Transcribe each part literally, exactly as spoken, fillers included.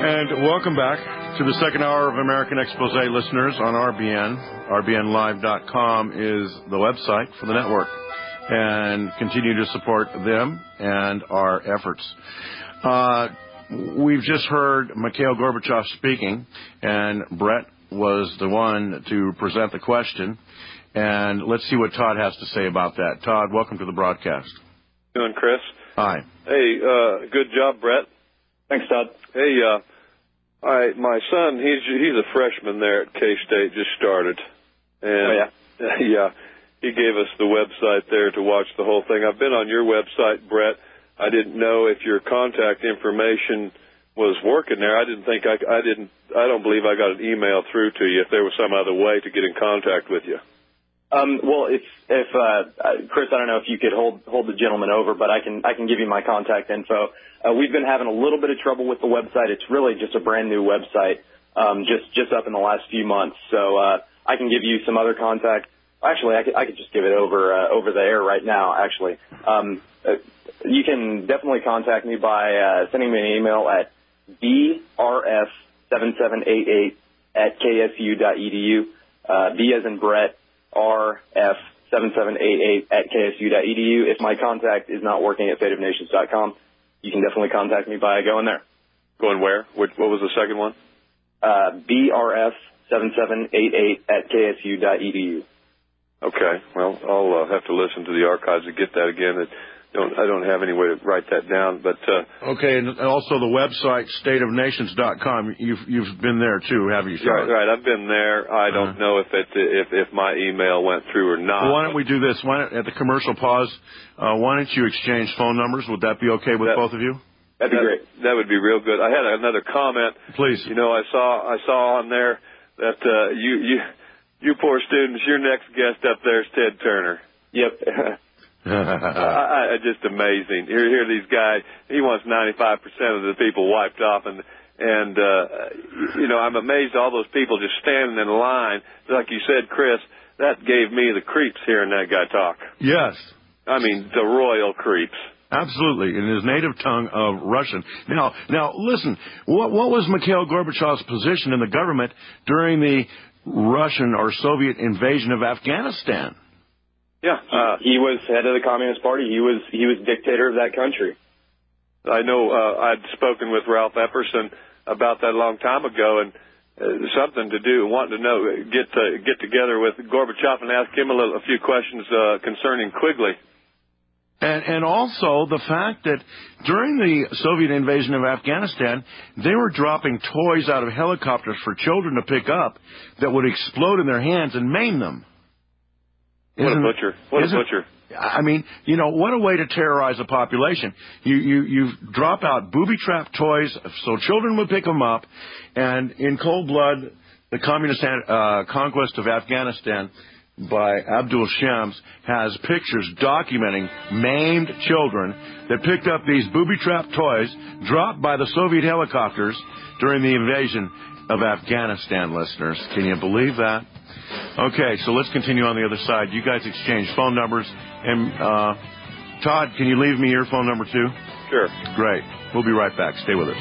And welcome back to the second hour of American Expose, listeners, on R B N. R B N live dot com is the website for the network. And continue to support them and our efforts. Uh, we've just heard Mikhail Gorbachev speaking, and Brett was the one to present the question. And let's see what Todd has to say about that. Todd, welcome to the broadcast. Doing, Chris? Hi. Hey, uh, good job, Brett. Thanks, Todd. Hey, uh, I, my son, he's he's a freshman there at K-State, just started. And, oh, yeah? yeah, he gave us the website there to watch the whole thing. I've been on your website, Brett. I didn't know if your contact information was working there. I didn't think I, I didn't, I don't believe I got an email through to you if there was some other way to get in contact with you. Um, well, if, if, uh, Chris, I don't know if you could hold, hold the gentleman over, but I can, I can give you my contact info. Uh, we've been having a little bit of trouble with the website. It's really just a brand new website, um, just, just up in the last few months. So, uh, I can give you some other contact. Actually, I could, I could just give it over, uh, over the air right now, actually. Um, uh, you can definitely contact me by, uh, sending me an email at b r f seven seven eight eight at k s u dot e d u, uh, B as in Brett, R F seven seven eight eight at k s u dot e d u. If my contact is not working at fate of nations dot com, you can definitely contact me by going there. Going where? What, what was the second one? Uh, B R F seven seven eight eight at k s u dot e d u. Okay. Well, I'll uh, have to listen to the archives to get that again. It, don't, I don't have any way to write that down, but... Uh, okay, and also the website, state of nations dot com. You've, you've been there, too, haven't you, Right, right. I've been there. I don't uh-huh. know if, it, if if my email went through or not. Well, why don't we do this? Why don't, at the commercial pause, uh, why don't you exchange phone numbers? Would that be okay with that, both of you? That'd be that, great. That would be real good. I had another comment. Please. You know, I saw I saw on there that uh, you, you, you poor students, your next guest up there is Ted Turner. Yep. I, I, just amazing. Here, here, these guys. He wants ninety-five percent of the people wiped off, and and uh, you know, I'm amazed all those people just standing in line. Like you said, Chris, that gave me the creeps hearing that guy talk. Yes, I mean the royal creeps. Absolutely, in his native tongue of Russian. Now, now, listen. What what was Mikhail Gorbachev's position in the government during the Russian or Soviet invasion of Afghanistan? Yeah, uh, he was head of the Communist Party. He was he was dictator of that country. I know. Uh, I'd spoken with Ralph Epperson about that a long time ago, and uh, something to do, wanting to know, get to, get together with Gorbachev and ask him a, little, a few questions uh, concerning Quigley. And, and also the fact that during the Soviet invasion of Afghanistan, they were dropping toys out of helicopters for children to pick up that would explode in their hands and maim them. What Isn't, a butcher. What a butcher. I mean, you know, what a way to terrorize a population. You, you, you drop out booby-trap toys so children would pick them up, and in cold blood, the communist uh, conquest of Afghanistan by Abdul Shams has pictures documenting maimed children that picked up these booby-trap toys dropped by the Soviet helicopters during the invasion of Afghanistan, listeners. Can you believe that? Okay, so let's continue on the other side. You guys exchange phone numbers. And, uh, Todd, can you leave me your phone number, too? Sure. Great. We'll be right back. Stay with us.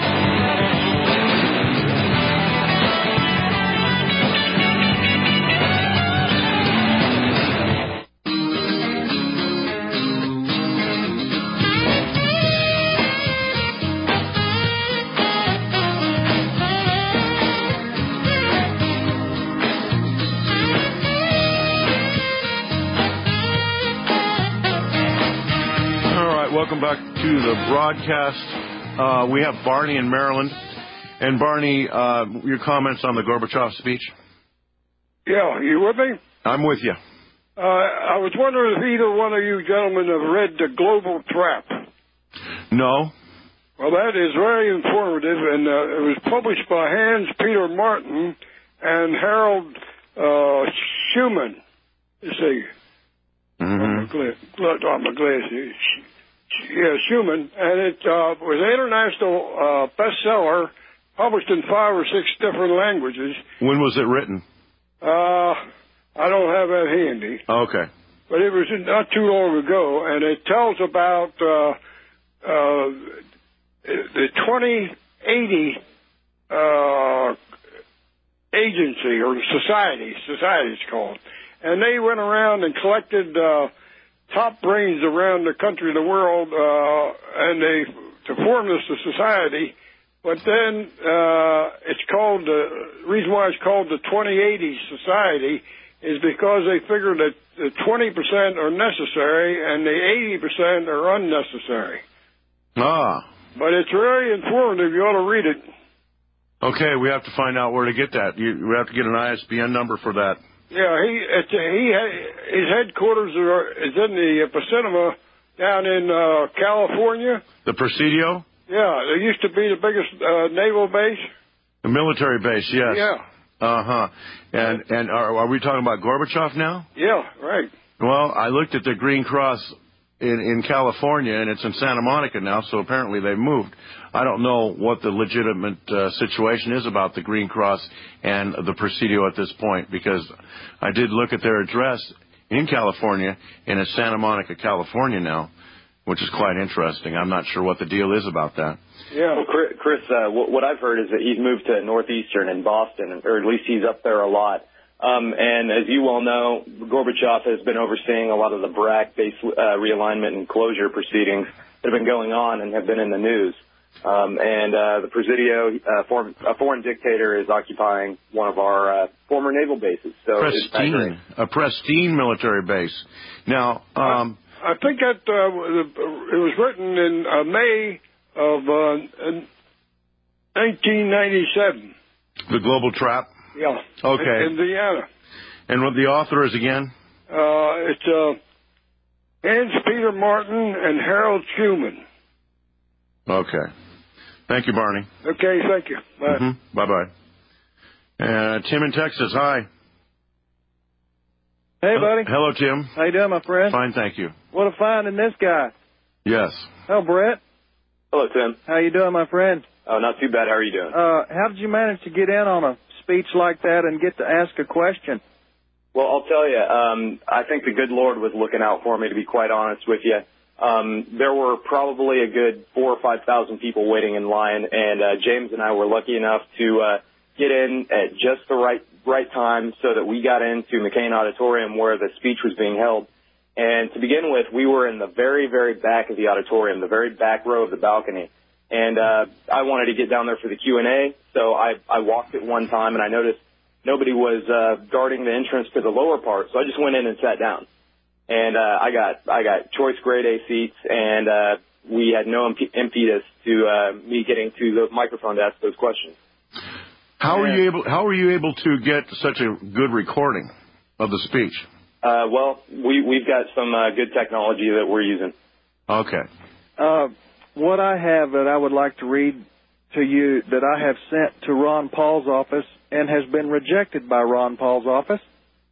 Welcome back to the broadcast. Uh, we have Barney in Maryland. And Barney, uh, your comments on the Gorbachev speech? Yeah, you with me? I'm with you. Uh, I was wondering if either one of you gentlemen have read The Global Trap. No. Well, that is very informative, and uh, it was published by Hans Peter Martin and Harold uh, Schumann. You see, mm-hmm. on, my gla- on my glasses. Yeah, Schumann, and it uh, was an international uh, bestseller, published in five or six different languages. When was it written? Uh, I don't have that handy. Okay. But it was not too long ago, and it tells about uh, uh, the twenty eighty uh, agency or society, society it's called. And they went around and collected uh, top brains around the country, the world, uh, and they to form this society. But then uh, it's called the reason why it's called the twenty eighty Society is because they figure that the twenty percent are necessary and the eighty percent are unnecessary. Ah. But it's very informative. You ought to read it. Okay, we have to find out where to get that. You, we have to get an I S B N number for that. Yeah, he it's, he his headquarters are, is in the Pacifica down in uh, California. The Presidio? Yeah, it used to be the biggest uh, naval base. The military base, yes. Yeah. Uh-huh. And and are, are we talking about Gorbachev now? Yeah, right. Well, I looked at the Green Cross in, in California, and it's in Santa Monica now, so apparently they've moved. I don't know what the legitimate uh, situation is about the Green Cross and the Presidio at this point, because I did look at their address in California, and it's Santa Monica, California now, which is quite interesting. I'm not sure what the deal is about that. Yeah. Well, Chris, uh, what I've heard is that he's moved to Northeastern in Boston, or at least he's up there a lot. Um, and as you well know, Gorbachev has been overseeing a lot of the BRAC-based uh, realignment and closure proceedings that have been going on and have been in the news. Um, and uh, the Presidio, uh, form, a foreign dictator, is occupying one of our uh, former naval bases. So pristine, a pristine military base. Now, um, I, I think that uh, it was written in uh, May of uh, nineteen ninety-seven. The Global Trap? Yeah. Okay. In, in Vienna. And what the author is again? Uh, it's uh, Hans Peter Martin and Harold Schumann. Okay. Thank you, Barney. Okay, thank you. Bye. Mm-hmm. Bye-bye. Uh, Tim in Texas, hi. Hey, buddy. Hello, Tim. How you doing, my friend? Fine, thank you. What a find in this guy. Yes. Oh, Brett. Hello, Tim. How you doing, my friend? Oh, not too bad. How are you doing? Uh, how did you manage to get in on a speech like that and get to ask a question? Well, I'll tell you, um, I think the good Lord was looking out for me, to be quite honest with you. Um, there were probably a good four or five thousand people waiting in line, and uh, James and I were lucky enough to uh, get in at just the right right time so that we got into McCain Auditorium where the speech was being held. And to begin with, we were in the very, very back of the auditorium, the very back row of the balcony. And uh, I wanted to get down there for the Q and A, so I, I walked at one time, and I noticed nobody was uh, guarding the entrance to the lower part, so I just went in and sat down. And uh, I got I got choice grade A seats, and uh, we had no imp- impetus to uh, me getting to the microphone to ask those questions. How were you able How were you able to get such a good recording of the speech? Uh, well, we we've got some uh, good technology that we're using. Okay. Uh, what I have that I would like to read to you that I have sent to Ron Paul's office and has been rejected by Ron Paul's office.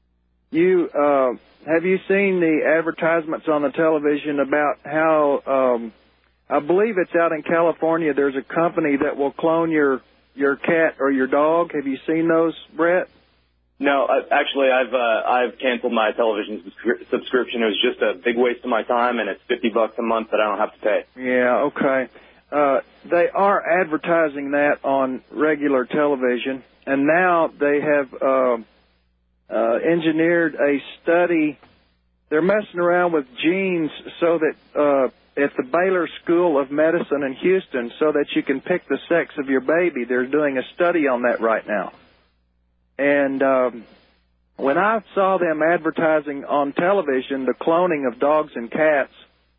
You uh, have you seen the advertisements on the television about how um, I believe it's out in California. There's a company that will clone your your cat or your dog. Have you seen those, Brett? No, uh, actually, I've uh, I've canceled my television subscri- subscription. It was just a big waste of my time, and it's fifty bucks a month that I don't have to pay. Yeah, okay. Uh, they are advertising that on regular television, and now they have uh, uh, engineered a study. They're messing around with genes so that uh, at the Baylor School of Medicine in Houston, so that you can pick the sex of your baby. They're doing a study on that right now. And um, when I saw them advertising on television the cloning of dogs and cats,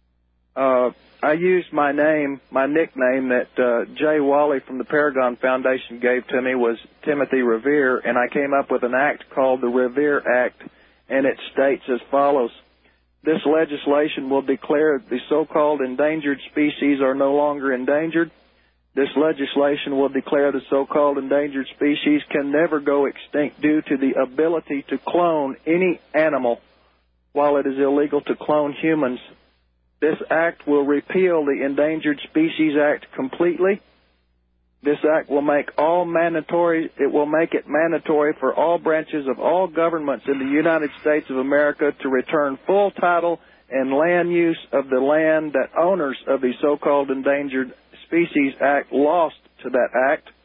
uh, I used my name, my nickname that uh, Jay Wally from the Paragon Foundation gave to me was Timothy Revere, and I came up with an act called the Revere Act, and it states as follows. This legislation will declare the so-called endangered species are no longer endangered. This legislation will declare the so-called endangered species can never go extinct due to the ability to clone any animal while it is illegal to clone humans. This act will repeal the Endangered Species Act completely. This act will make all mandatory, it will make it mandatory for all branches of all governments in the United States of America to return full title and land use of the land that owners of the so-called Endangered Species Act lost to that act.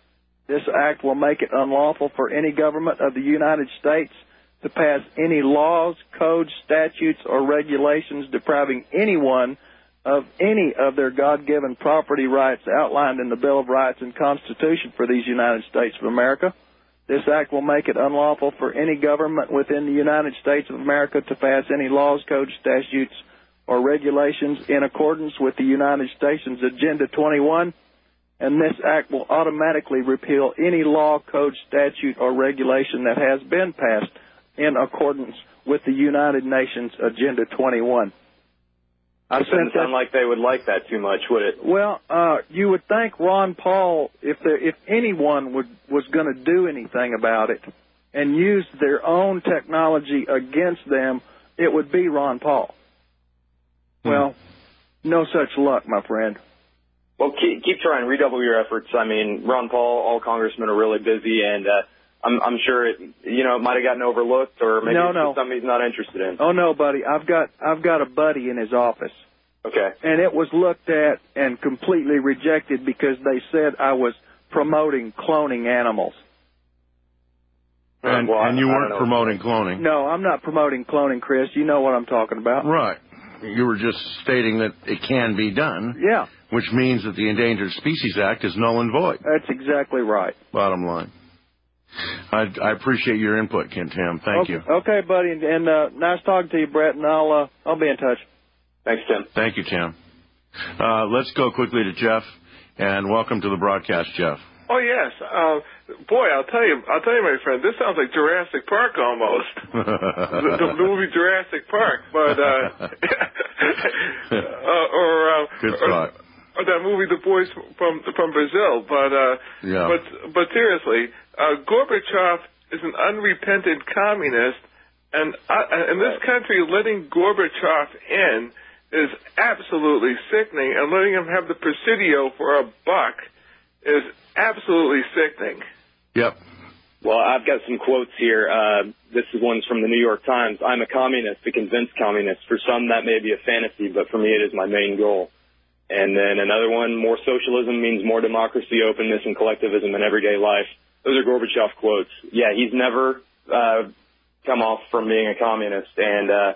This act will make it unlawful for any government of the United States to pass any laws, codes, statutes, or regulations depriving anyone of any of their God-given property rights outlined in the Bill of Rights and Constitution for these United States of America. This act will make it unlawful for any government within the United States of America to pass any laws, codes, statutes, or regulations in accordance with the United Nations Agenda twenty-one, and this act will automatically repeal any law, code, statute, or regulation that has been passed in accordance with the United Nations Agenda twenty-one. I it doesn't sound like they would like that too much, would it? Well, uh, you would think Ron Paul, if there, if anyone would, was going to do anything about it and use their own technology against them, it would be Ron Paul. Hmm. Well, no such luck, my friend. Well, keep, keep trying. Redouble your efforts. I mean, Ron Paul, all congressmen are really busy, and uh, I'm, I'm sure it, you know, it might have gotten overlooked, or maybe no, it's no. something he's not interested in. Oh no, buddy. I've got I've got a buddy in his office. Okay. And it was looked at and completely rejected because they said I was promoting cloning animals. And, well, and you I, weren't I promoting cloning. No, I'm not promoting cloning, Chris. You know what I'm talking about. Right. You were just stating that it can be done. Yeah. Which means that the Endangered Species Act is null and void. That's exactly right. Bottom line. I, I appreciate your input, Ken Tam. Thank okay, you. Okay, buddy, and, and uh, nice talking to you, Brett, and I'll uh, I'll be in touch. Thanks, Tim. Thank you, Tim. Uh, let's go quickly to Jeff, and welcome to the broadcast, Jeff. Oh yes, uh, boy, I'll tell you, I'll tell you, my friend, this sounds like Jurassic Park almost. the, the movie Jurassic Park, but uh, uh, or uh, good or, thought. Or that movie, The Boys from from Brazil. But uh, yeah. but but seriously, uh, Gorbachev is an unrepentant communist, and uh, in this country, letting Gorbachev in is absolutely sickening, and letting him have the Presidio for a buck is absolutely sickening. Yep. Well, I've got some quotes here. Uh, this is one's from the New York Times. I'm a communist to convince communists. For some, that may be a fantasy, but for me, it is my main goal. And then another one, more socialism means more democracy, openness, and collectivism in everyday life. Those are Gorbachev quotes. Yeah, he's never uh, come off from being a communist. And uh,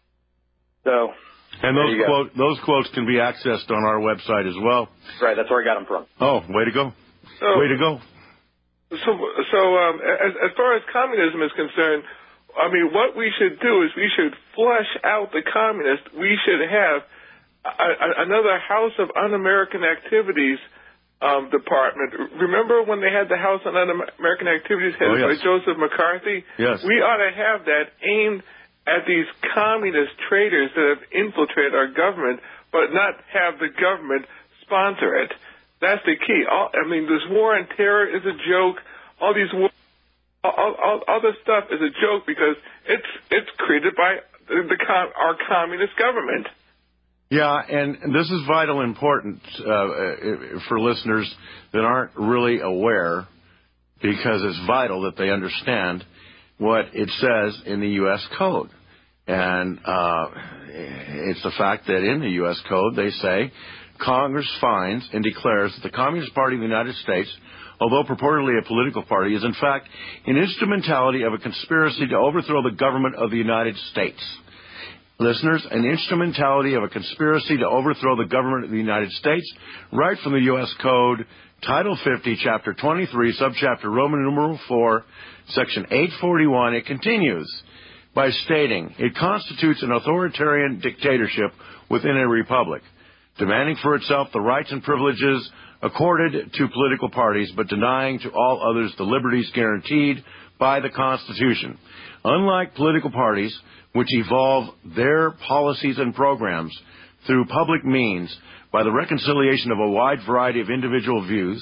so... And those quote those quotes can be accessed on our website as well. Right, that's where I got them from. Oh, way to go! So, way to go! So, so um, as, as far as communism is concerned, I mean, what we should do is we should flush out the communists. We should have a, a, another House of Un-American Activities um, department. Remember when they had the House on Un-American Activities headed oh, yes. by Joseph McCarthy? Yes. We ought to have that aimed at these communist traitors that have infiltrated our government, but not have the government sponsor it. That's the key. All, I mean, this war on terror is a joke. All these war, all, all, all this stuff is a joke because it's it's created by the, the our communist government. Yeah, and this is vital important uh, for listeners that aren't really aware, because it's vital that they understand what it says in the U S Code. And uh, it's the fact that in the U S Code they say Congress finds and declares that the Communist Party of the United States, although purportedly a political party, is in fact an instrumentality of a conspiracy to overthrow the government of the United States. Listeners, an instrumentality of a conspiracy to overthrow the government of the United States, right from the U S Code, Title fifty, Chapter twenty-three, Subchapter Roman numeral four, Section eight forty-one. It continues by stating, it constitutes an authoritarian dictatorship within a republic, demanding for itself the rights and privileges accorded to political parties, but denying to all others the liberties guaranteed by the Constitution. Unlike political parties, which evolve their policies and programs through public means by the reconciliation of a wide variety of individual views,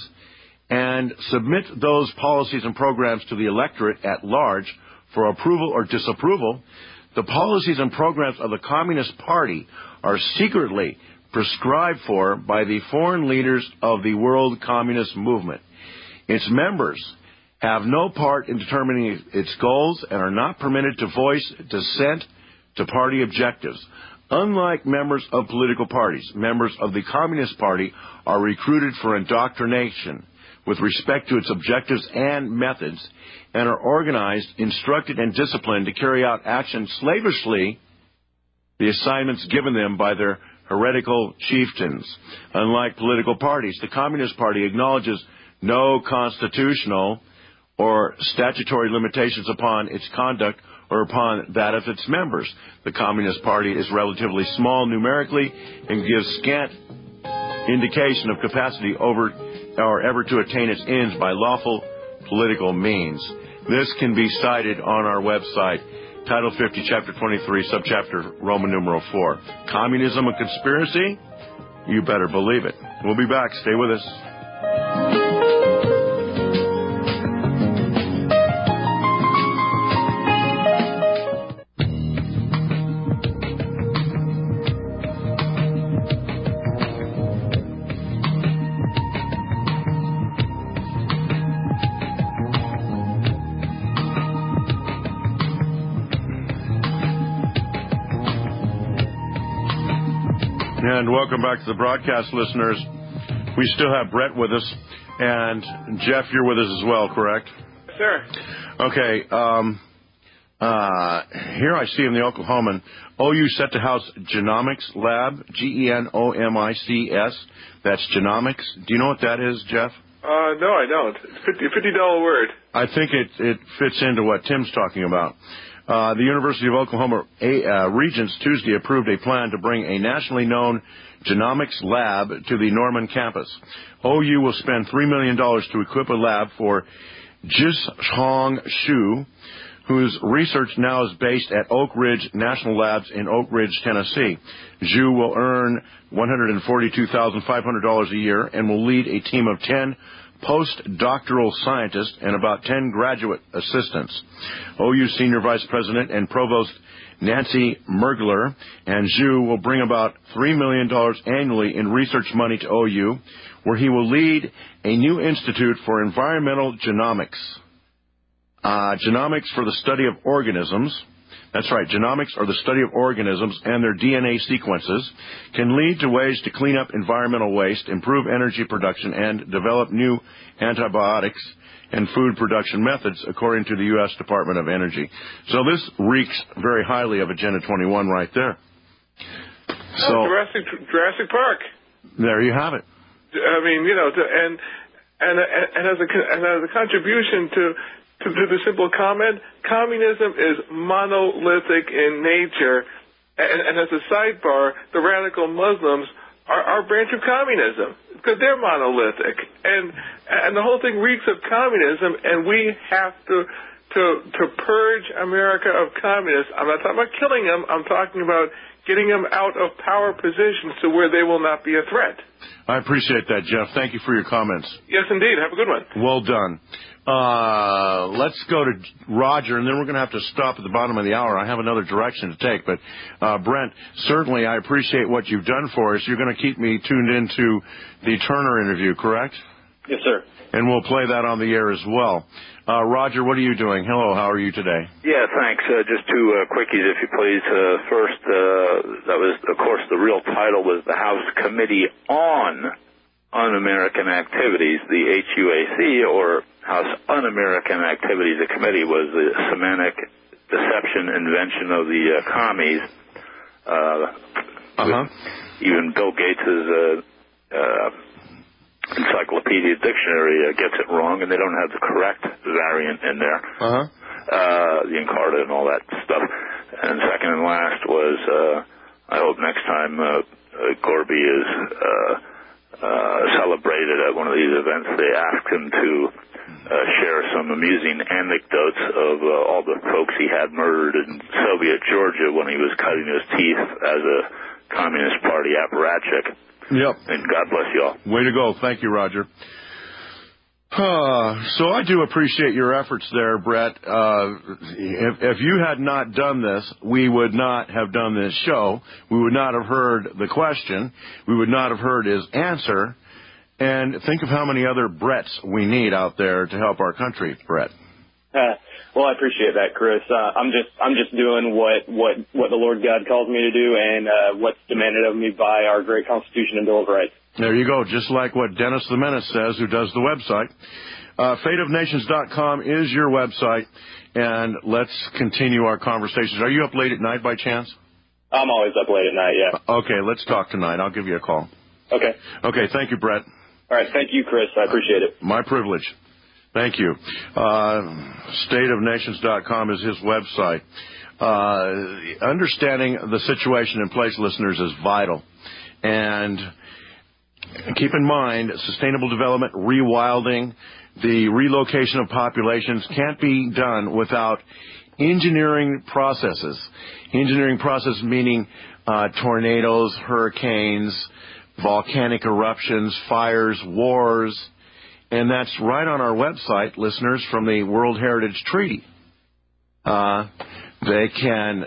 and submit those policies and programs to the electorate at large for approval or disapproval, the policies and programs of the Communist Party are secretly prescribed for by the foreign leaders of the world communist movement. Its members have no part in determining its goals and are not permitted to voice dissent to party objectives. Unlike members of political parties, members of the Communist Party are recruited for indoctrination, with respect to its objectives and methods, and are organized, instructed, and disciplined to carry out action slavishly the assignments given them by their heretical chieftains. Unlike political parties, the Communist Party acknowledges no constitutional or statutory limitations upon its conduct or upon that of its members. The Communist Party is relatively small numerically and gives scant indication of capacity over or ever to attain its ends by lawful political means. This can be cited on our website, Title fifty, Chapter twenty-three, Subchapter Roman numeral four. Communism a conspiracy? You better believe it. We'll be back. Stay with us. And welcome back to the broadcast, listeners. We still have Brett with us, and Jeff, you're with us as well, correct? Sure. Okay. Um, uh, here I see in the Oklahoman, O U set to house Genomics Lab, G E N O M I C S. That's Genomics. Do you know what that is, Jeff? Uh, no, I don't. It's a fifty dollar word. I think it, it fits into what Tim's talking about. Uh, the University of Oklahoma uh, Regents Tuesday approved a plan to bring a nationally known genomics lab to the Norman campus. O U will spend three million dollars to equip a lab for Jishong Shu, whose research now is based at Oak Ridge National Labs in Oak Ridge, Tennessee. Zhu will earn one hundred forty-two thousand five hundred dollars a year and will lead a team of ten postdoctoral scientists and about ten graduate assistants. O U Senior Vice President and Provost Nancy Mergler and Zhu will bring about three million dollars annually in research money to O U, where he will lead a new institute for environmental genomics. Uh, genomics for the study of organisms. That's right, genomics are the study of organisms and their D N A sequences, can lead to ways to clean up environmental waste, improve energy production, and develop new antibiotics and food production methods, according to the U S Department of Energy. So this reeks very highly of Agenda twenty-one right there. So oh, Jurassic, Jurassic Park. There you have it. I mean, you know, to, and, and and as a and as a contribution to. To, to the simple comment, communism is monolithic in nature, and, and as a sidebar, the radical Muslims are our branch of communism because they're monolithic, and and the whole thing reeks of communism, and we have to to to purge America of communists. I'm not talking about killing them. I'm talking about getting them out of power positions to where they will not be a threat. I appreciate that, Jeff. Thank you for your comments. Yes, indeed. Have a good one. Well done. Uh, let's go to Roger, and then we're going to have to stop at the bottom of the hour. I have another direction to take. But, uh, Brent, certainly I appreciate what you've done for us. You're going to keep me tuned into the Turner interview, correct? Yes, sir. And we'll play that on the air as well. Uh, Roger, what are you doing? Hello, how are you today? Yeah, thanks. Uh, just two uh, quickies, if you please. Uh, first, uh, that was, of course, the real title was the House Committee on Un-American Activities, the H U A C, or House Un-American Activities. The committee was the semantic deception invention of the uh, commies. Uh, uh-huh. Even Bill Gates' uh, uh, Encyclopedia Dictionary uh, gets it wrong, and they don't have the correct variant in there. Uh-huh. Uh, the Encarta and all that stuff. And second and last was, uh, I hope next time uh, uh, Gorby is uh, uh, celebrated at one of these events, they ask him to uh, share some amusing anecdotes of uh, all the folks he had murdered in Soviet Georgia when he was cutting his teeth as a Communist Party apparatchik. Yep. And God bless you all. Way to go. Thank you, Roger. Uh, so I do appreciate your efforts there, Brett. Uh, if, if you had not done this, we would not have done this show. We would not have heard the question. We would not have heard his answer. And think of how many other Bretts we need out there to help our country, Brett. Uh, well, I appreciate that, Chris. Uh, I'm just I'm just doing what, what, what the Lord God calls me to do and uh, what's demanded of me by our great Constitution and Bill of Rights. There you go, just like what Dennis the Menace says, who does the website. Uh, fate of nations dot com is your website, and let's continue our conversations. Are you up late at night by chance? I'm always up late at night, yeah. Okay, let's talk tonight. I'll give you a call. Okay. Okay, thank you, Brett. All right, thank you, Chris. I appreciate it. My privilege. Thank you. Uh, state of nations dot com is his website. Uh, understanding the situation in place, listeners, is vital. And keep in mind, sustainable development, rewilding, the relocation of populations can't be done without engineering processes. Engineering process meaning uh, tornadoes, hurricanes, volcanic eruptions, fires, wars. And that's right on our website, listeners, from the World Heritage Treaty. Uh, they can,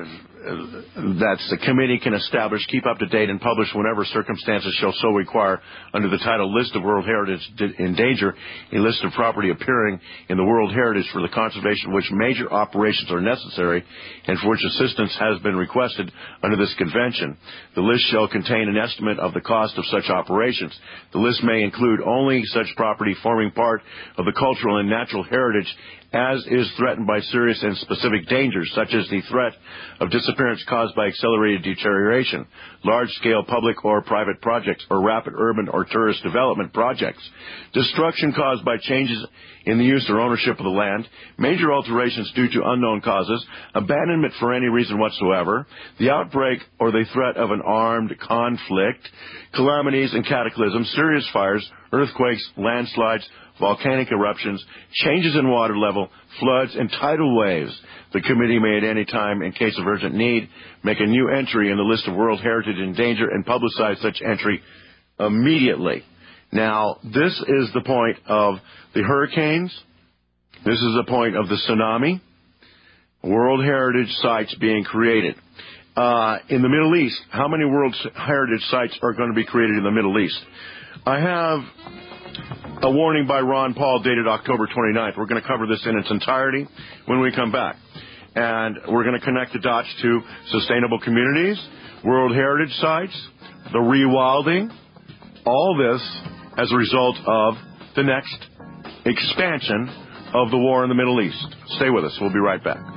uh, that's the committee can establish, keep up to date, and publish whenever circumstances shall so require under the title List of World Heritage in Danger, a list of property appearing in the World Heritage for the conservation of which major operations are necessary and for which assistance has been requested under this convention. The list shall contain an estimate of the cost of such operations. The list may include only such property forming part of the cultural and natural heritage as is threatened by serious and specific dangers, such as the threat of disappearance caused by accelerated deterioration, large-scale public or private projects, or rapid urban or tourist development projects, destruction caused by changes in the use or ownership of the land, major alterations due to unknown causes, abandonment for any reason whatsoever, the outbreak or the threat of an armed conflict, calamities and cataclysms, serious fires, earthquakes, landslides, volcanic eruptions, changes in water level, floods, and tidal waves. The committee may at any time, in case of urgent need, make a new entry in the list of World Heritage in Danger and publicize such entry immediately. Now, this is the point of the hurricanes. This is the point of the tsunami. World Heritage sites being created. Uh, in the Middle East, how many World Heritage sites are going to be created in the Middle East? I have a warning by Ron Paul dated October twenty-ninth. We're going to cover this in its entirety when we come back. And we're going to connect the dots to sustainable communities, World Heritage sites, the rewilding, all this as a result of the next expansion of the war in the Middle East. Stay with us. We'll be right back.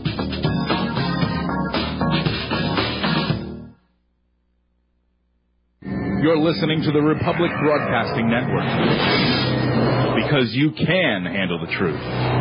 You're listening to the Republic Broadcasting Network, because you can handle the truth.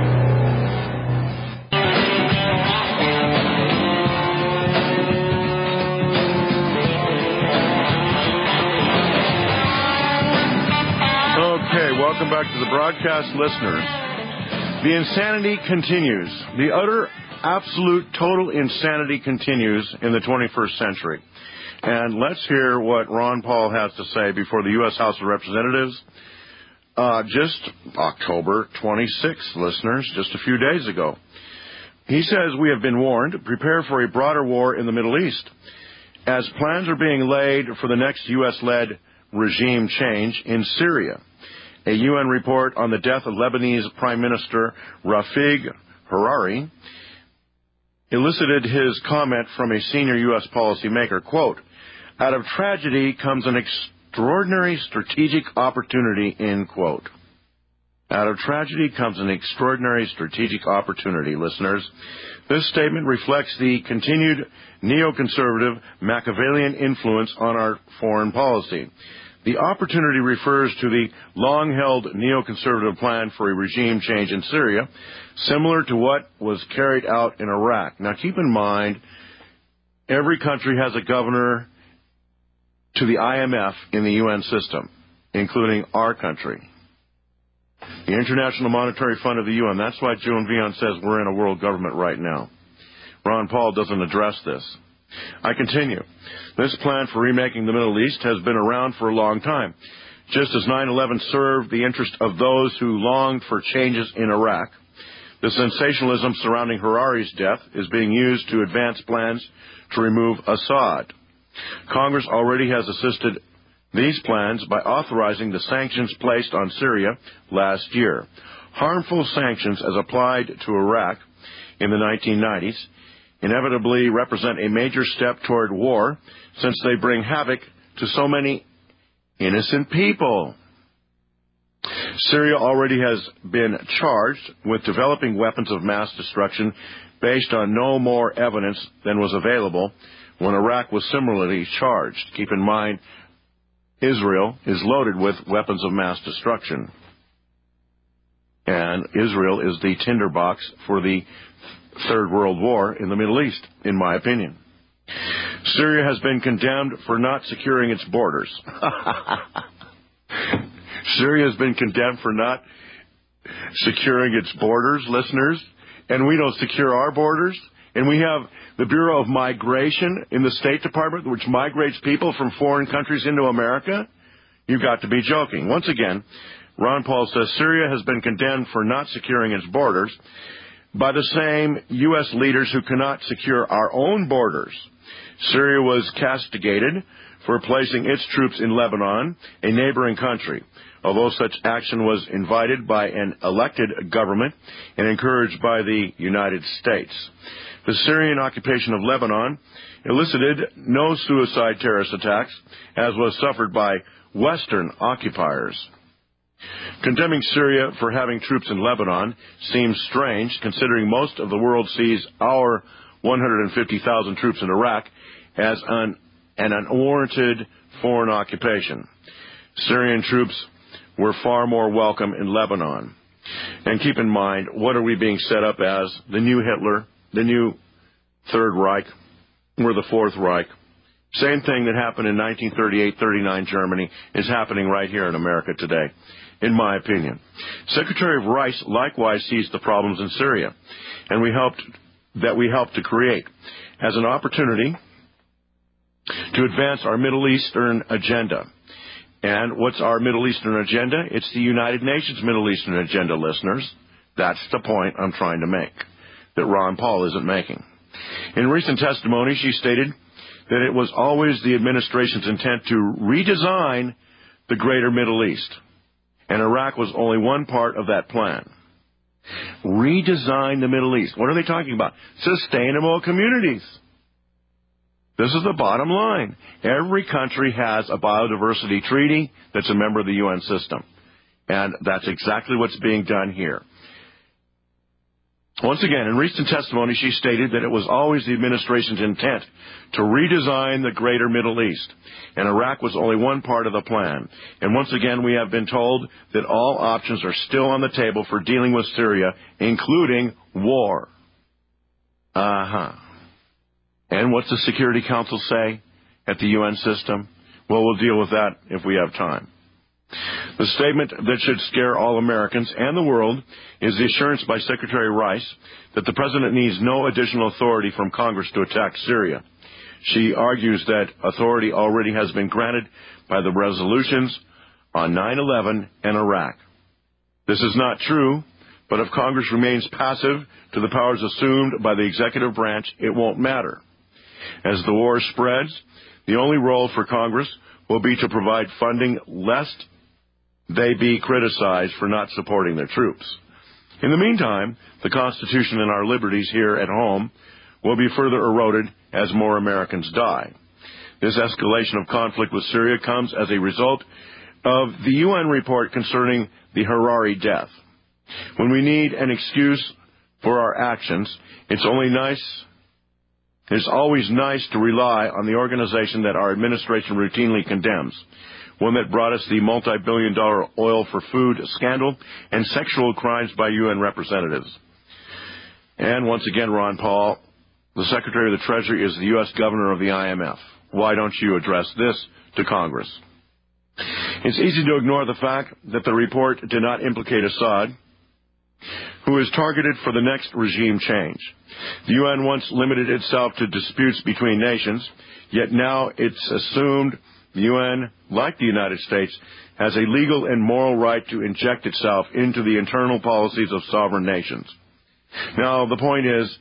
Okay, welcome back to the broadcast, listeners. The insanity continues. The utter, absolute, total insanity continues in the twenty-first century. And let's hear what Ron Paul has to say before the U S House of Representatives uh, just October twenty-sixth, listeners, just a few days ago. He says, we have been warned, prepare for a broader war in the Middle East. As plans are being laid for the next U S-led regime change in Syria. A U N report on the death of Lebanese Prime Minister Rafig Hariri elicited his comment from a senior U S policymaker, quote, out of tragedy comes an extraordinary strategic opportunity, end quote. Out of tragedy comes an extraordinary strategic opportunity, listeners. This statement reflects the continued neoconservative Machiavellian influence on our foreign policy. The opportunity refers to the long-held neoconservative plan for a regime change in Syria, similar to what was carried out in Iraq. Now, keep in mind, every country has a governor to the I M F in the U N system, including our country. The International Monetary Fund of the U N. That's why Joan Vion says we're in a world government right now. Ron Paul doesn't address this. I continue. This plan for remaking the Middle East has been around for a long time. Just as nine eleven served the interest of those who longed for changes in Iraq, the sensationalism surrounding Hariri's death is being used to advance plans to remove Assad. Congress already has assisted these plans by authorizing the sanctions placed on Syria last year. Harmful sanctions as applied to Iraq in the nineteen nineties inevitably represent a major step toward war, since they bring havoc to so many innocent people. Syria already has been charged with developing weapons of mass destruction based on no more evidence than was available when Iraq was similarly charged. Keep in mind, Israel is loaded with weapons of mass destruction. And Israel is the tinderbox for the Third World War in the Middle East, in my opinion. Syria has been condemned for not securing its borders. Syria has been condemned for not securing its borders, listeners, and we don't secure our borders. And we have the Bureau of Migration in the State Department, which migrates people from foreign countries into America. You've got to be joking. Once again, Ron Paul says Syria has been condemned for not securing its borders by the same U S leaders who cannot secure our own borders. Syria was castigated for placing its troops in Lebanon, a neighboring country. Although such action was invited by an elected government and encouraged by the United States. The Syrian occupation of Lebanon elicited no suicide terrorist attacks, as was suffered by Western occupiers. Condemning Syria for having troops in Lebanon seems strange, considering most of the world sees our one hundred fifty thousand troops in Iraq as an, an unwarranted foreign occupation. Syrian troops were far more welcome in Lebanon. And keep in mind, what are we being set up as? The new Hitler, the new Third Reich, we're the Fourth Reich. Same thing that happened in nineteen thirty-eight thirty-nine Germany is happening right here in America today, in my opinion. Secretary of Rice likewise sees the problems in Syria, and we helped that we helped to create as an opportunity to advance our Middle Eastern agenda. And what's our Middle Eastern agenda? It's the United Nations Middle Eastern agenda, listeners. That's the point I'm trying to make, that Ron Paul isn't making. In recent testimony, she stated that it was always the administration's intent to redesign the greater Middle East, and Iraq was only one part of that plan. Redesign the Middle East. What are they talking about? Sustainable communities. This is the bottom line. Every country has a biodiversity treaty that's a member of the U N system. And that's exactly what's being done here. Once again, in recent testimony, she stated that it was always the administration's intent to redesign the greater Middle East, and Iraq was only one part of the plan. And once again, we have been told that all options are still on the table for dealing with Syria, including war. Uh-huh. And what's the Security Council say at the U N system? Well, we'll deal with that if we have time. The statement that should scare all Americans and the world is the assurance by Secretary Rice that the President needs no additional authority from Congress to attack Syria. She argues that authority already has been granted by the resolutions on nine eleven and Iraq. This is not true, but if Congress remains passive to the powers assumed by the executive branch, it won't matter. As the war spreads, the only role for Congress will be to provide funding lest they be criticized for not supporting their troops. In the meantime, the Constitution and our liberties here at home will be further eroded as more Americans die. This escalation of conflict with Syria comes as a result of the U N report concerning the Hariri death. When we need an excuse for our actions, it's only nice It's always nice to rely on the organization that our administration routinely condemns, one that brought us the multi-billion dollar oil for food scandal and sexual crimes by U N representatives. And once again, Ron Paul, the Secretary of the Treasury, is the U S Governor of the I M F. Why don't you address this to Congress? It's easy to ignore the fact that the report did not implicate Assad, who is targeted for the next regime change. The U N once limited itself to disputes between nations, yet now it's assumed the U N, like the United States, has a legal and moral right to inject itself into the internal policies of sovereign nations. Now, the point is,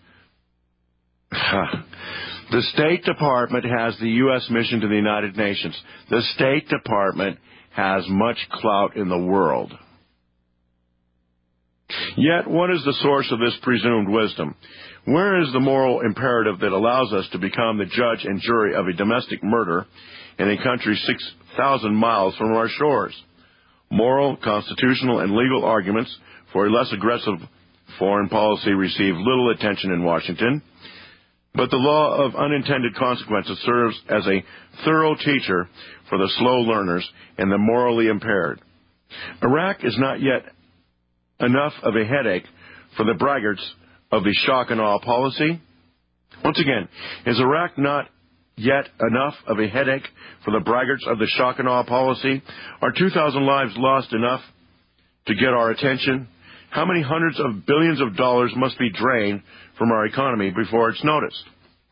the State Department has the U S mission to the United Nations. The State Department has much clout in the world. Yet, what is the source of this presumed wisdom? Where is the moral imperative that allows us to become the judge and jury of a domestic murder in a country six thousand miles from our shores? Moral, constitutional, and legal arguments for a less aggressive foreign policy receive little attention in Washington, but the law of unintended consequences serves as a thorough teacher for the slow learners and the morally impaired. Iraq is not yet enough of a headache for the braggarts of the shock and awe policy. Once again, is Iraq not yet enough of a headache for the braggarts of the shock and awe policy? Are two thousand lives lost enough to get our attention? How many hundreds of billions of dollars must be drained from our economy before it's noticed?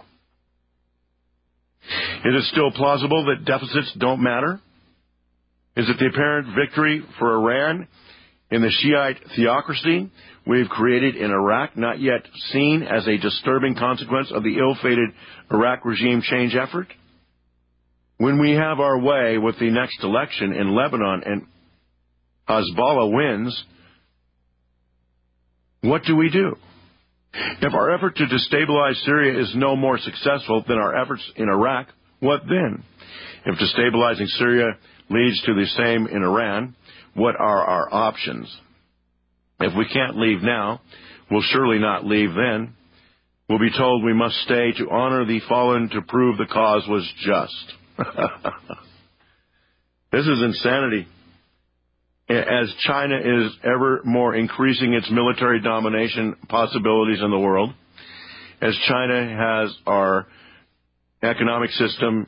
Is it still plausible that deficits don't matter? Is it the apparent victory for Iran in the Shiite theocracy we've created in Iraq not yet seen as a disturbing consequence of the ill-fated Iraq regime change effort? When we have our way with the next election in Lebanon and Hezbollah wins, what do we do? If our effort to destabilize Syria is no more successful than our efforts in Iraq, what then? If destabilizing Syria leads to the same in Iran, what are our options? If we can't leave now, we'll surely not leave then. We'll be told we must stay to honor the fallen to prove the cause was just. This is insanity. As China is ever more increasing its military domination possibilities in the world, as China has our economic system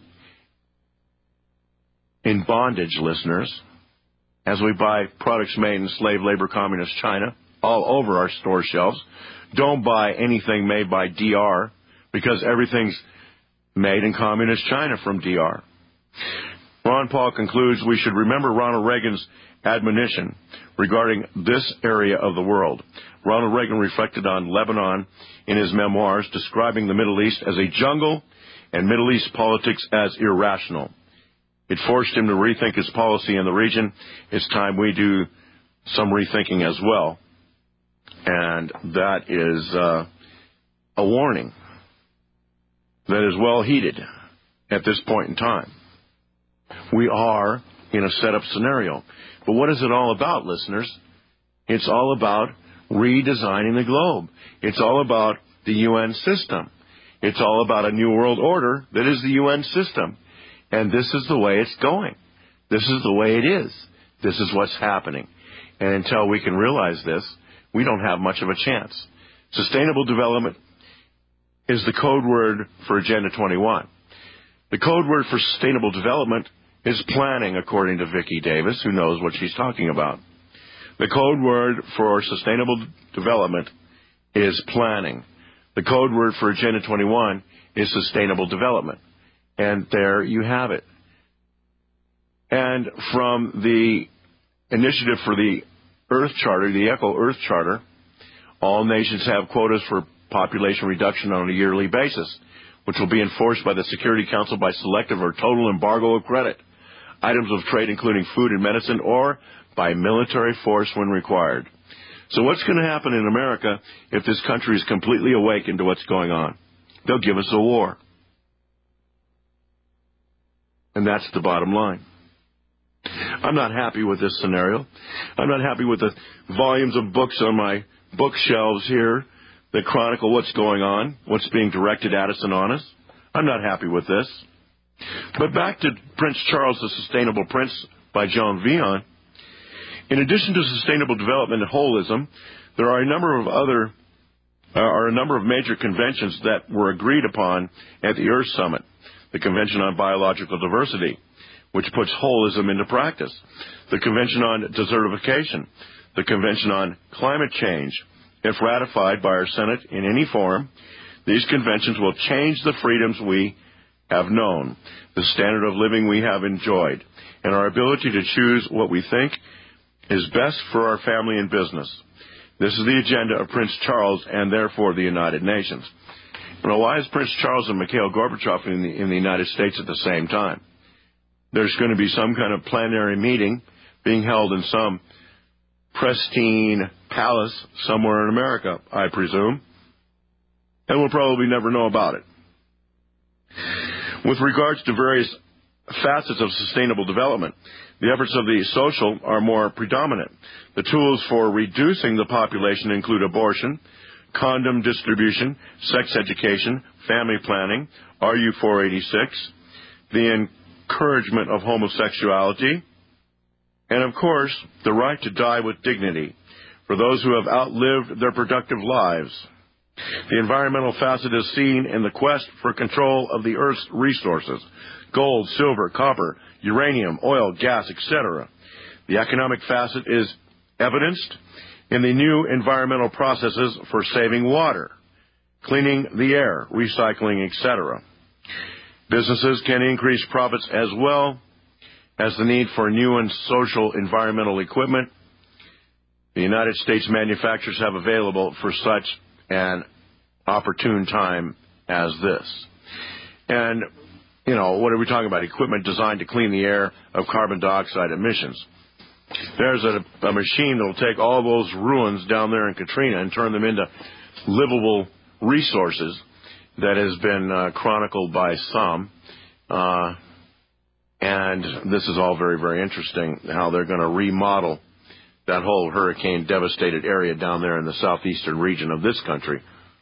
in bondage, listeners, as we buy products made in slave labor communist China all over our store shelves. Don't buy anything made by D R because everything's made in communist China from D R. Ron Paul concludes we should remember Ronald Reagan's admonition regarding this area of the world. Ronald Reagan reflected on Lebanon in his memoirs, describing the Middle East as a jungle and Middle East politics as irrational. It forced him to rethink his policy in the region. It's time we do some rethinking as well. And that is uh, a warning that is well heeded at this point in time. We are in a setup scenario. But what is it all about, listeners? It's all about redesigning the globe. It's all about the U N system. It's all about a new world order that is the U N system. And this is the way it's going. This is the way it is. This is what's happening. And until we can realize this, we don't have much of a chance. Sustainable development is the code word for Agenda twenty-one. The code word for sustainable development is planning, according to Vicki Davis, who knows what she's talking about. The code word for sustainable development is planning. The code word for Agenda twenty-one is sustainable development. And there you have it. And from the initiative for the Earth Charter, the Echo Earth Charter, all nations have quotas for population reduction on a yearly basis, which will be enforced by the Security Council by selective or total embargo of credit, items of trade including food and medicine, or by military force when required. So what's going to happen in America if this country is completely awakened to what's going on? They'll give us a war. And that's the bottom line. I'm not happy with this scenario. I'm not happy with the volumes of books on my bookshelves here that chronicle what's going on, what's being directed at us and on us. I'm not happy with this. But back to Prince Charles, the Sustainable Prince by Joan Vion. In addition to sustainable development and holism, there are a number of other uh, are a number of major conventions that were agreed upon at the Earth Summit. The Convention on Biological Diversity, which puts holism into practice. The Convention on Desertification. The Convention on Climate Change. If ratified by our Senate in any form, these conventions will change the freedoms we have known, the standard of living we have enjoyed, and our ability to choose what we think is best for our family and business. This is the agenda of Prince Charles and therefore the United Nations. Now, why is Prince Charles and Mikhail Gorbachev in the, in the United States at the same time? There's going to be some kind of plenary meeting being held in some pristine palace somewhere in America, I presume, and we'll probably never know about it. With regards to various facets of sustainable development, the efforts of the social are more predominant. The tools for reducing the population include abortion, condom distribution, sex education, family planning, R U four eighty-six, the encouragement of homosexuality, and, of course, the right to die with dignity for those who have outlived their productive lives. The environmental facet is seen in the quest for control of the Earth's resources: gold, silver, copper, uranium, oil, gas, et cetera. The economic facet is evidenced in the new environmental processes for saving water, cleaning the air, recycling, et cetera. Businesses can increase profits as well as the need for new and social environmental equipment the United States manufacturers have available for such an opportune time as this. And, you know, what are we talking about? Equipment designed to clean the air of carbon dioxide emissions. There's a, a machine that will take all those ruins down there in Katrina and turn them into livable resources that has been uh, chronicled by some. Uh, and this is all very, very interesting, how they're going to remodel that whole hurricane-devastated area down there in the southeastern region of this country,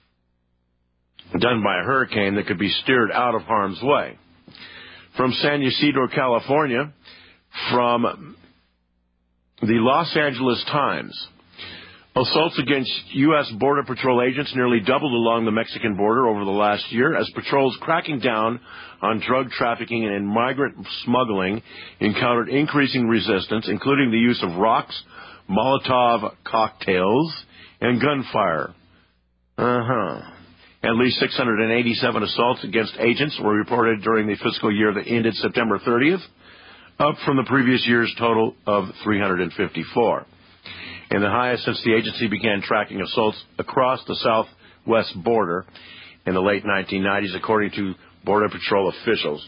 done by a hurricane that could be steered out of harm's way. From San Ysidro, California, from the Los Angeles Times, assaults against U S Border Patrol agents nearly doubled along the Mexican border over the last year as patrols cracking down on drug trafficking and migrant smuggling encountered increasing resistance, including the use of rocks, Molotov cocktails, and gunfire. Uh-huh. At least six hundred eighty-seven assaults against agents were reported during the fiscal year that ended September thirtieth, up from the previous year's total of three hundred fifty-four. And the highest since the agency began tracking assaults across the southwest border in the late nineteen nineties, according to Border Patrol officials.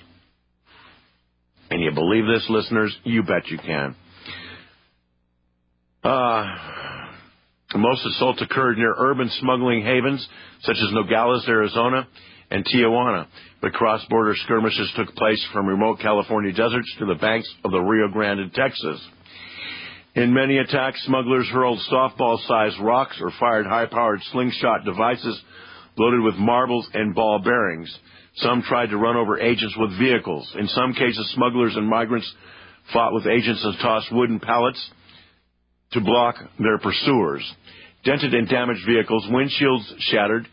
And you believe this, listeners? You bet you can. Uh, most assaults occurred near urban smuggling havens, such as Nogales, Arizona, and Tijuana, but cross-border skirmishes took place from remote California deserts to the banks of the Rio Grande, Texas. In many attacks, smugglers hurled softball-sized rocks or fired high-powered slingshot devices loaded with marbles and ball bearings. Some tried to run over agents with vehicles. In some cases, smugglers and migrants fought with agents and tossed wooden pallets to block their pursuers. Dented and damaged vehicles, windshields shattered,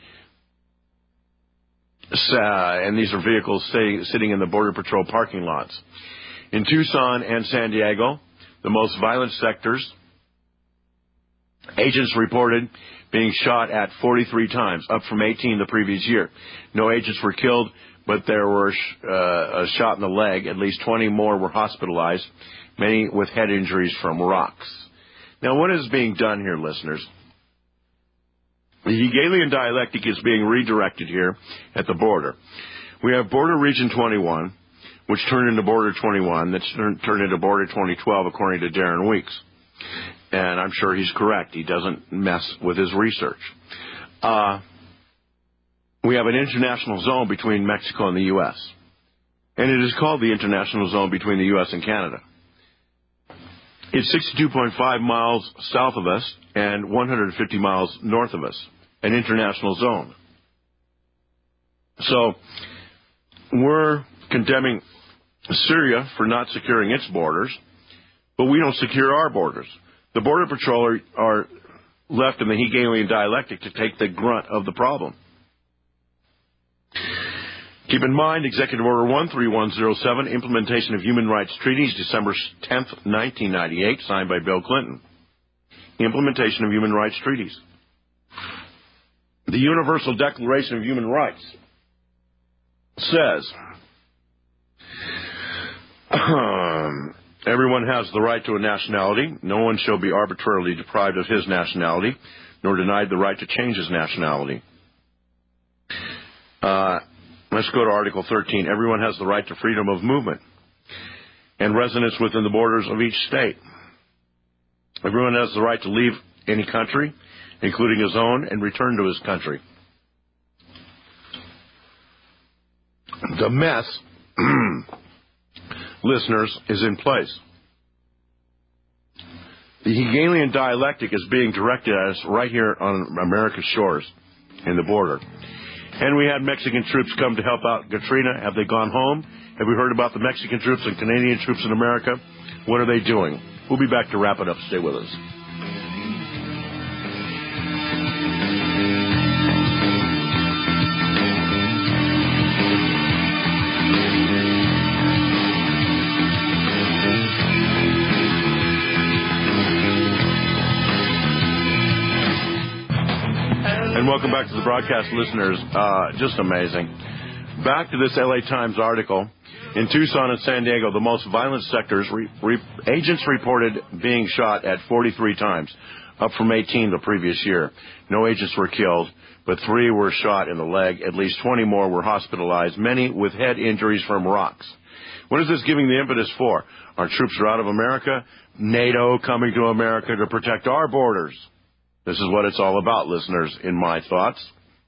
uh, and these are vehicles stay, sitting in the Border Patrol parking lots. In Tucson and San Diego, the most violent sectors, agents reported being shot at forty-three times, up from eighteen the previous year. No agents were killed, but there were uh, a shot in the leg. At least twenty more were hospitalized, many with head injuries from rocks. Now, what is being done here, listeners? The Hegelian dialectic is being redirected here at the border. We have Border Region twenty-one, which turned into Border twenty-one, that's turned into Border twenty twelve, according to Darren Weeks. And I'm sure he's correct. He doesn't mess with his research. Uh, we have an international zone between Mexico and the U S, and it is called the international zone between the U S and Canada. It's sixty-two point five miles south of us and one hundred fifty miles north of us, an international zone. So we're condemning Syria for not securing its borders, but we don't secure our borders. The Border Patrol are, are left in the Hegelian dialectic to take the grunt of the problem. Keep in mind, Executive Order one three one zero seven, Implementation of Human Rights Treaties, December tenth, nineteen ninety-eight, signed by Bill Clinton. Implementation of Human Rights Treaties. The Universal Declaration of Human Rights says, um, everyone has the right to a nationality. No one shall be arbitrarily deprived of his nationality, nor denied the right to change his nationality. Uh, let's go to Article thirteen. Everyone has the right to freedom of movement and residence within the borders of each state. Everyone has the right to leave any country, including his own, and return to his country. The mess, listeners, is in place. The Hegelian dialectic is being directed at us right here on America's shores in the border. And we had Mexican troops come to help out Katrina. Have they gone home? Have we heard about the Mexican troops and Canadian troops in America? What are they doing? We'll be back to wrap it up. Stay with us. And welcome back to the broadcast, listeners. Uh, just amazing. Back to this L A Times article. In Tucson and San Diego, the most violent sectors, re- re- agents reported being shot at forty-three times, up from eighteen the previous year. No agents were killed, but three were shot in the leg. At least twenty more were hospitalized, many with head injuries from rocks. What is this giving the impetus for? Our troops are out of America. NATO coming to America to protect our borders. This is what it's all about, listeners, in my thoughts.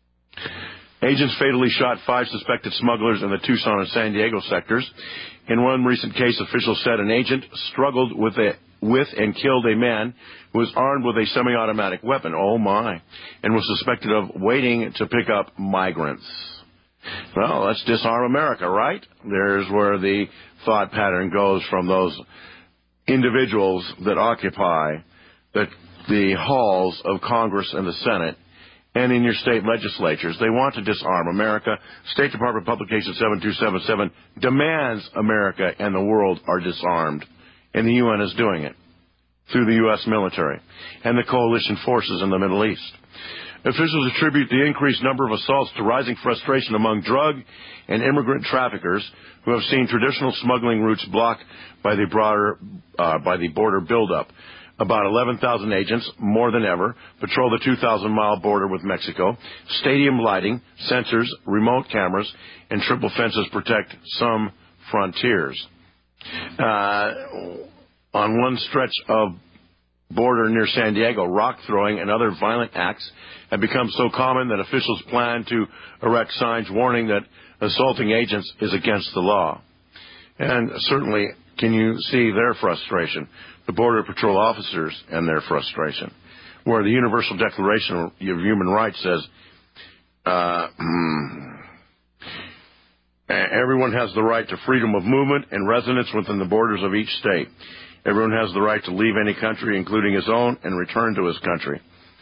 Agents fatally shot five suspected smugglers in the Tucson and San Diego sectors. In one recent case, officials said an agent struggled with a, with and killed a man who was armed with a semi-automatic weapon, oh my, and was suspected of waiting to pick up migrants. Well, let's disarm America, right? There's where the thought pattern goes from those individuals that occupy the the halls of Congress and the Senate and in your state legislatures. They want to disarm America. State Department Publication seven two seven seven demands America and the world are disarmed. And the U N is doing it through the U S military and the coalition forces in the Middle East. Officials attribute the increased number of assaults to rising frustration among drug and immigrant traffickers who have seen traditional smuggling routes blocked by the broader, uh, by the border buildup. About eleven thousand agents, more than ever, patrol the two thousand mile border with Mexico. Stadium lighting, sensors, remote cameras, and triple fences protect some frontiers. Uh, on one stretch of border near San Diego, rock throwing and other violent acts have become so common that officials plan to erect signs warning that assaulting agents is against the law. And certainly, can you see their frustration? The Border Patrol officers and their frustration, where the Universal Declaration of Human Rights says uh, everyone has the right to freedom of movement and residence within the borders of each state. Everyone has the right to leave any country, including his own, and return to his country.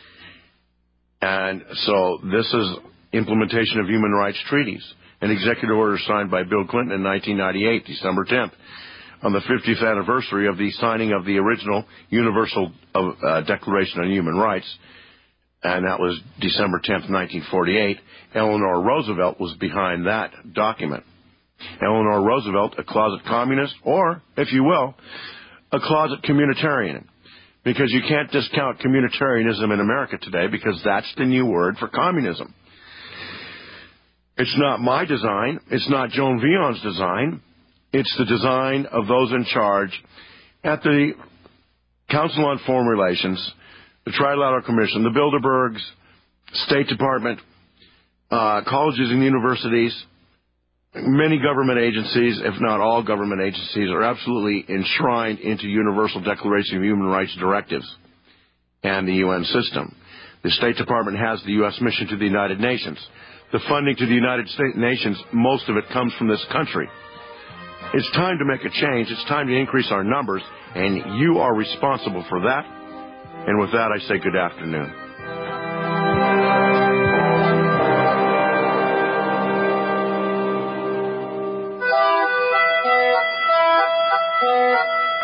And so this is implementation of human rights treaties, an executive order signed by Bill Clinton in nineteen ninety-eight, December tenth. On the fiftieth anniversary of the signing of the original Universal uh, Declaration on Human Rights, and that was December tenth, nineteen forty-eight, Eleanor Roosevelt was behind that document. Eleanor Roosevelt, a closet communist, or, if you will, a closet communitarian, because you can't discount communitarianism in America today because that's the new word for communism. It's not my design. It's not Joan Vion's design. It's the design of those in charge at the Council on Foreign Relations, the Trilateral Commission, the Bilderbergs, State Department, uh, colleges and universities, many government agencies, if not all government agencies, are absolutely enshrined into Universal Declaration of Human Rights directives and the U N system. The State Department has the U S mission to the United Nations. The funding to the United States nations, most of it comes from this country. It's time to make a change. It's time to increase our numbers, and you are responsible for that. And with that, I say good afternoon.